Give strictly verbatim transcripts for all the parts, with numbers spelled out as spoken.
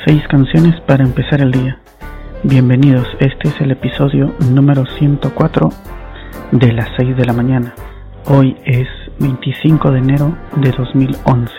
Seis canciones para empezar el día. Bienvenidos, este es el episodio número ciento cuatro de las seis de la mañana. Hoy es veinticinco de enero de dos mil once.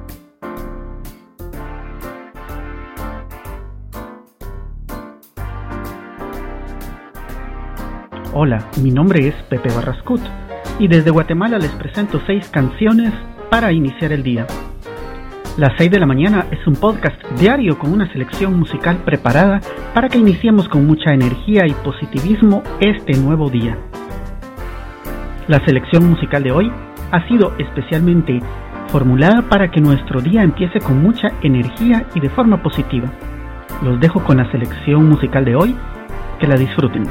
Hola, mi nombre es Pepe Barrascut y desde Guatemala les presento seis canciones para iniciar el día. Las seis de la mañana es un podcast diario con una selección musical preparada para que iniciemos con mucha energía y positivismo este nuevo día. La selección musical de hoy ha sido especialmente formulada para que nuestro día empiece con mucha energía y de forma positiva. Los dejo con la selección musical de hoy, que la disfruten.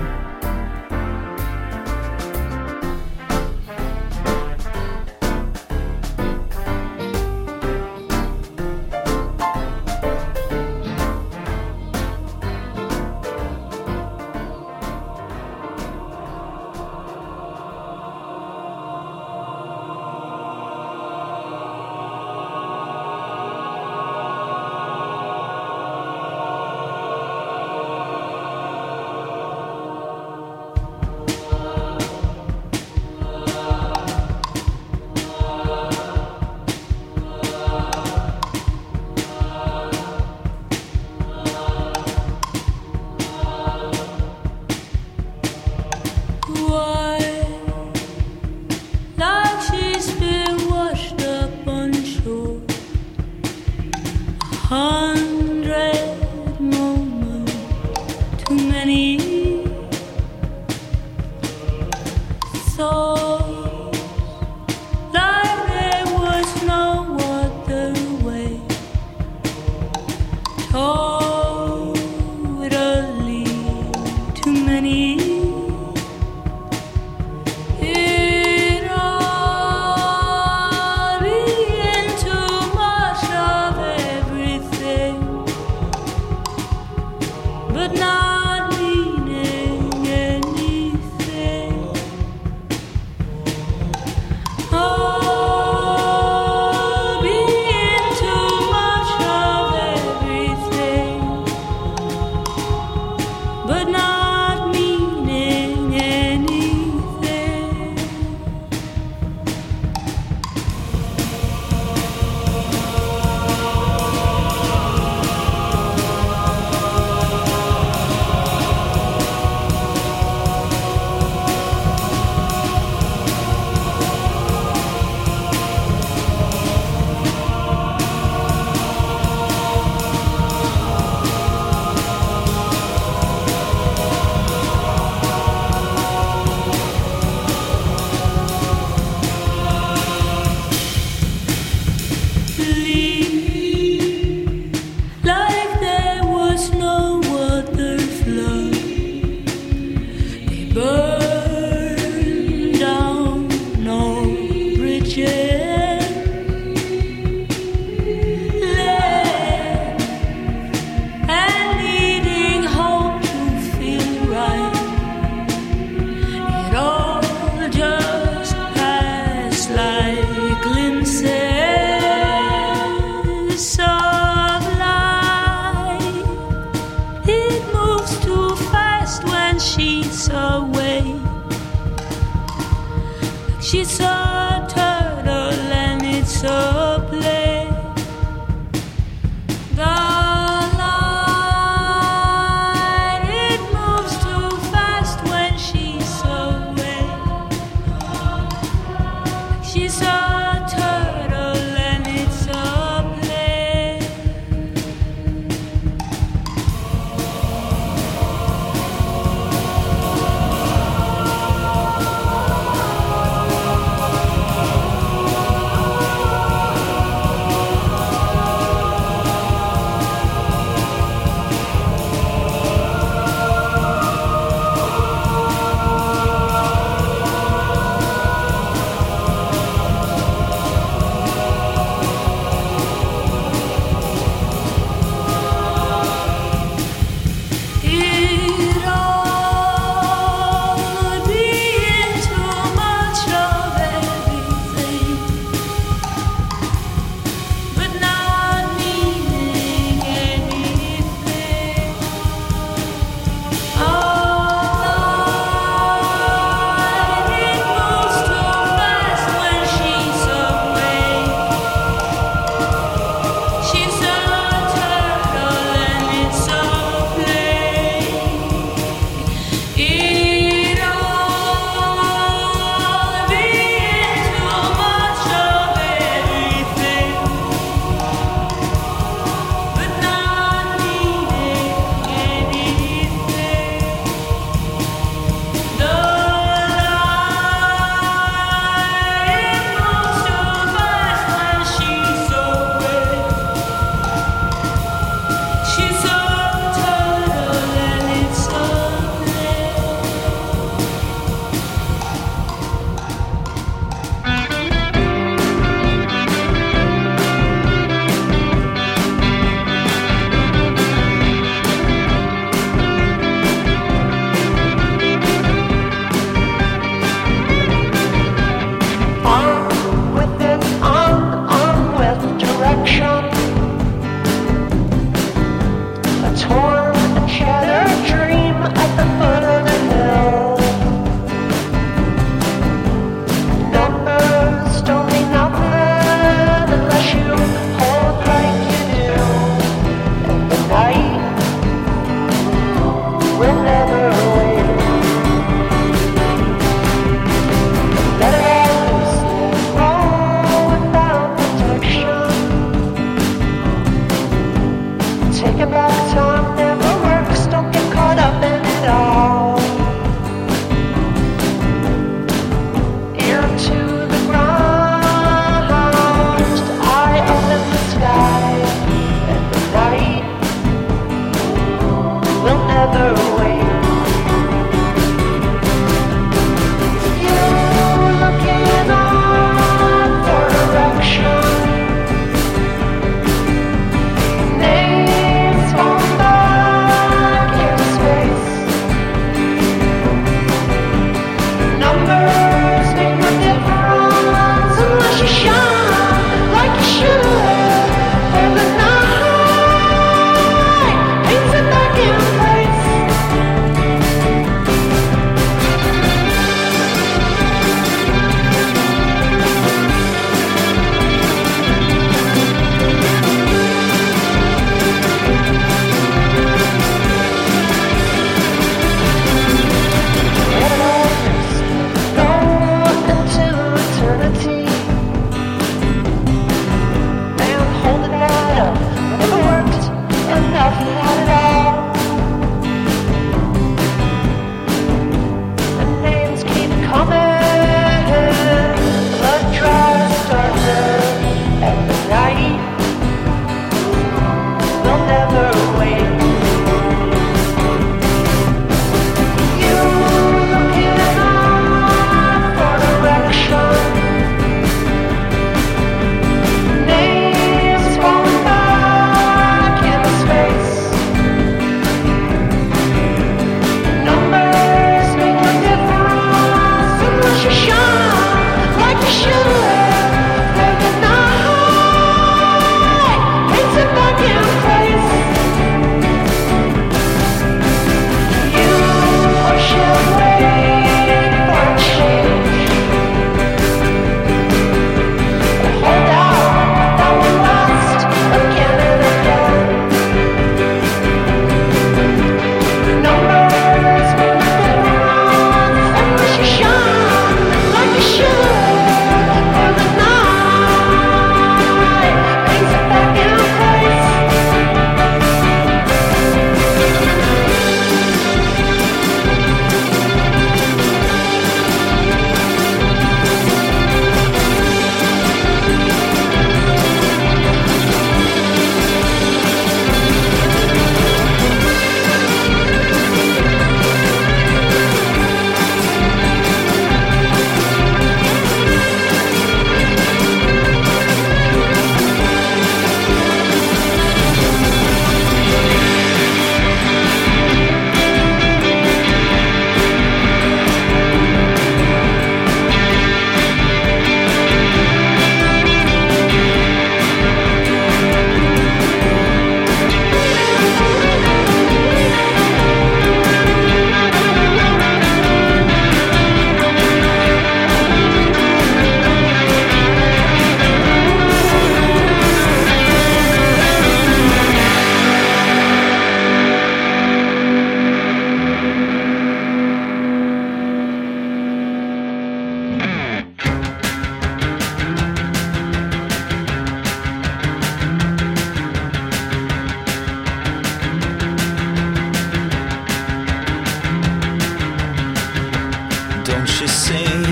Don't she seem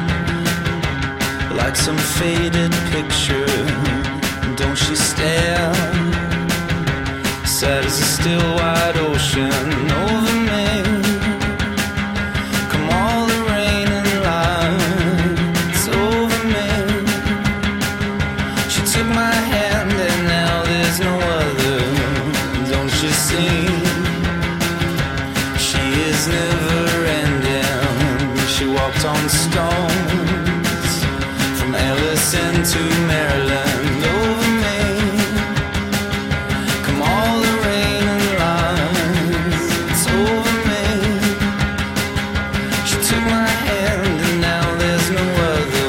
like some faded picture? Don't she stare, sad as a still wide ocean over me? Come all the rain and lights over me. She took my hand and now there's no other. Don't you see? She is never ending. She walked on stones from Ellison to Maryland over me. Come all the rain and lights over me. She took my hand and now there's no other.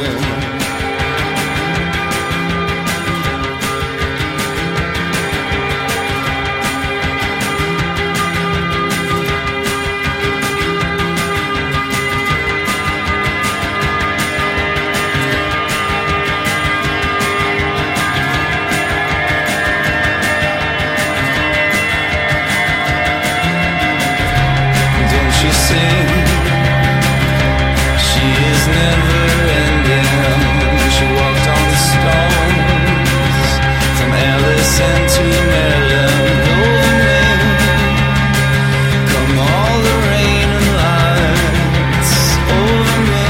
She is never ending. She walked on the stones from Ellison to Maryland over me. Come all the rain and lights over me.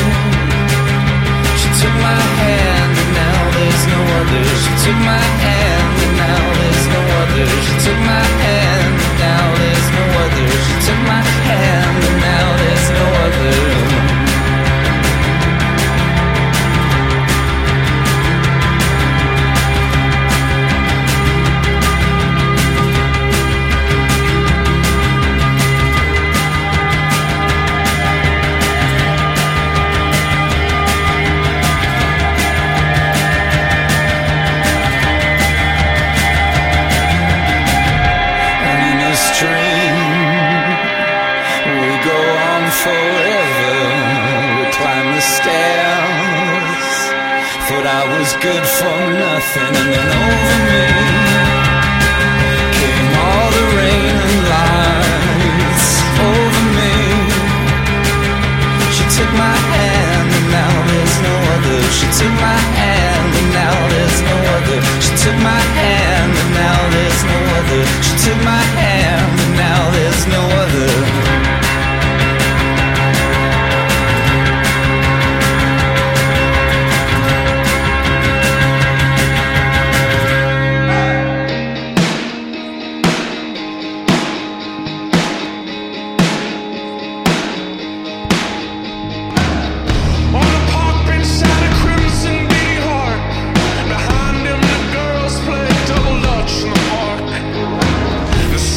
She took my hand and now there's no other. She took my hand and now there's no other. She took my hand and now there's no other. She took my hand and now there's no other. I was good for nothing, and then over me came all the rain and lights over me. She took my hand and now there's no other. She took my hand and now there's no other. She took my hand and now there's no other. She took my hand and now there's no other. The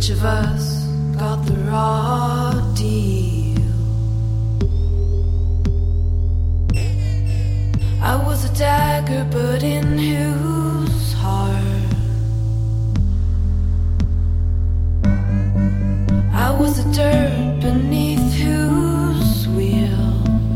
Which of us got the raw deal? I was a dagger, but in whose heart? I was the dirt beneath whose wheel?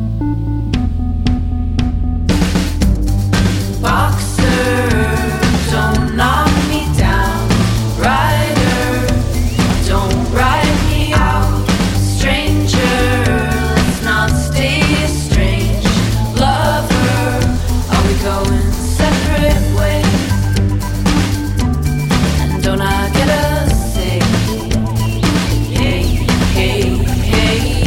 Boxer, don't knock me down. Rider, don't ride me out. Stranger, let's not stay estranged. Lover, are we going separate ways? And don't I get a say? Hey, hey, hey.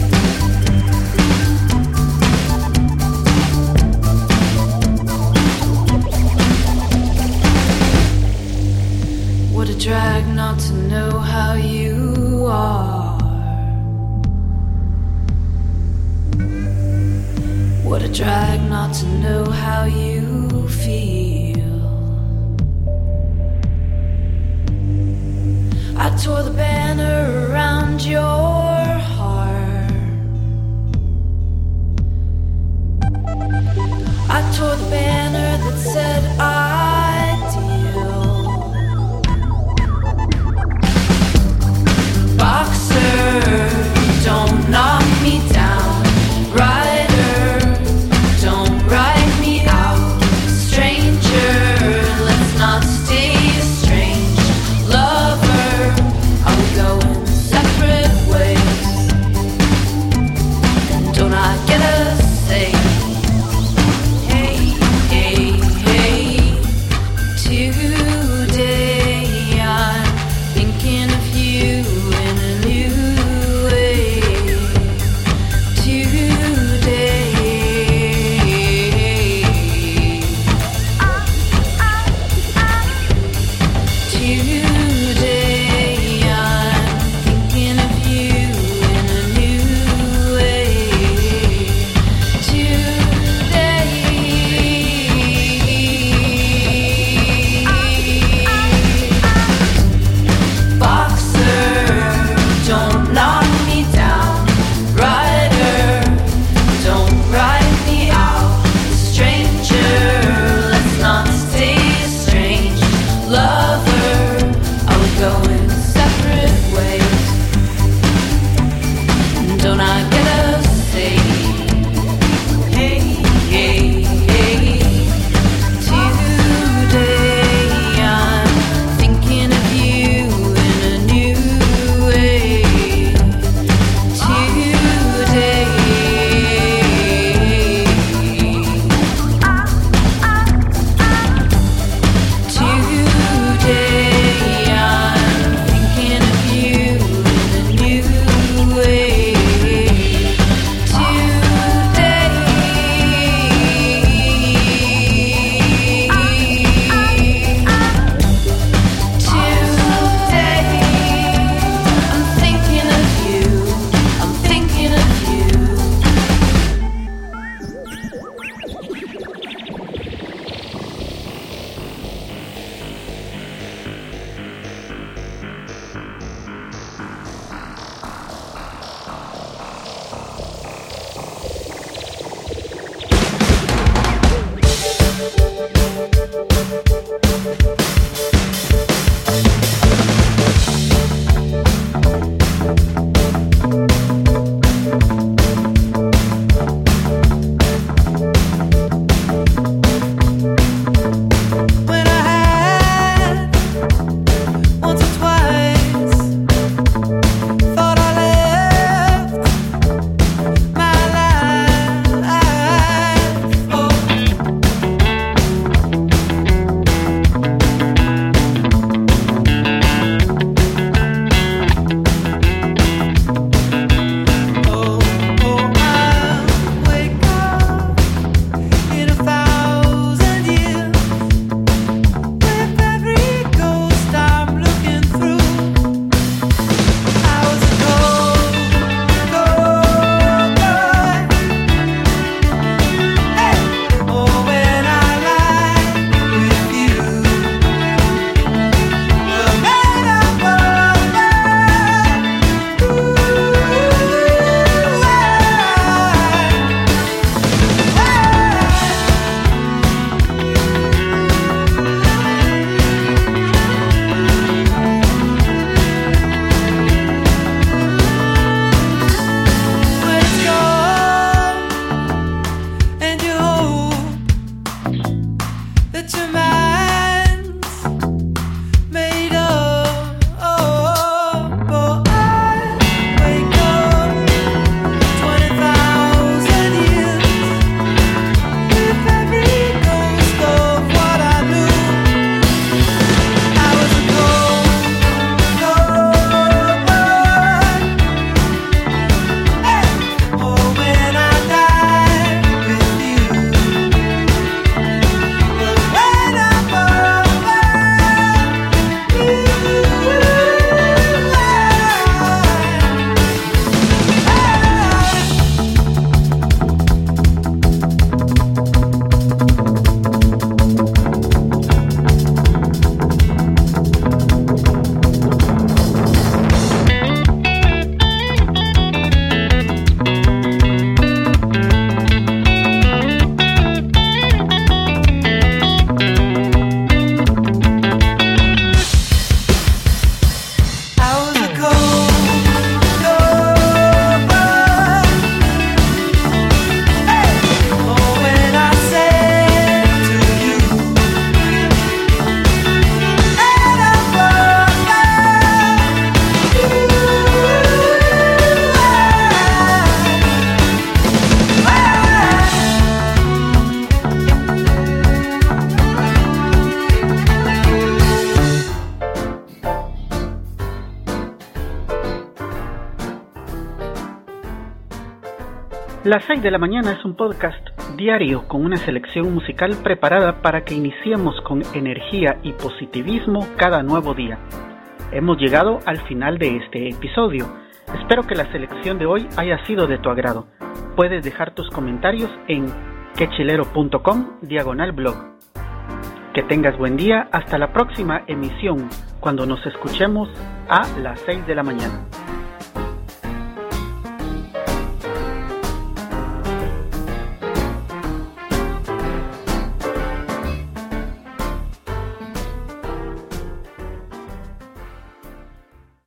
What a drag not to know how you are. What a drag not to know how you feel. I tore the banner around your heart. I tore the banner that said ideal. Boxer, don't knock me down. Rider, don't ride me out. Stranger, let's not stay estranged. Lover, are we going separate ways? And don't I get a say? Hey, hey, hey. Las seis de la mañana es un podcast diario con una selección musical preparada para que iniciemos con energía y positivismo cada nuevo día. Hemos llegado al final de este episodio. Espero que la selección de hoy haya sido de tu agrado. Puedes dejar tus comentarios en quechilero.com diagonal blog. Que tengas buen día. Hasta la próxima emisión, cuando nos escuchemos a las seis de la mañana.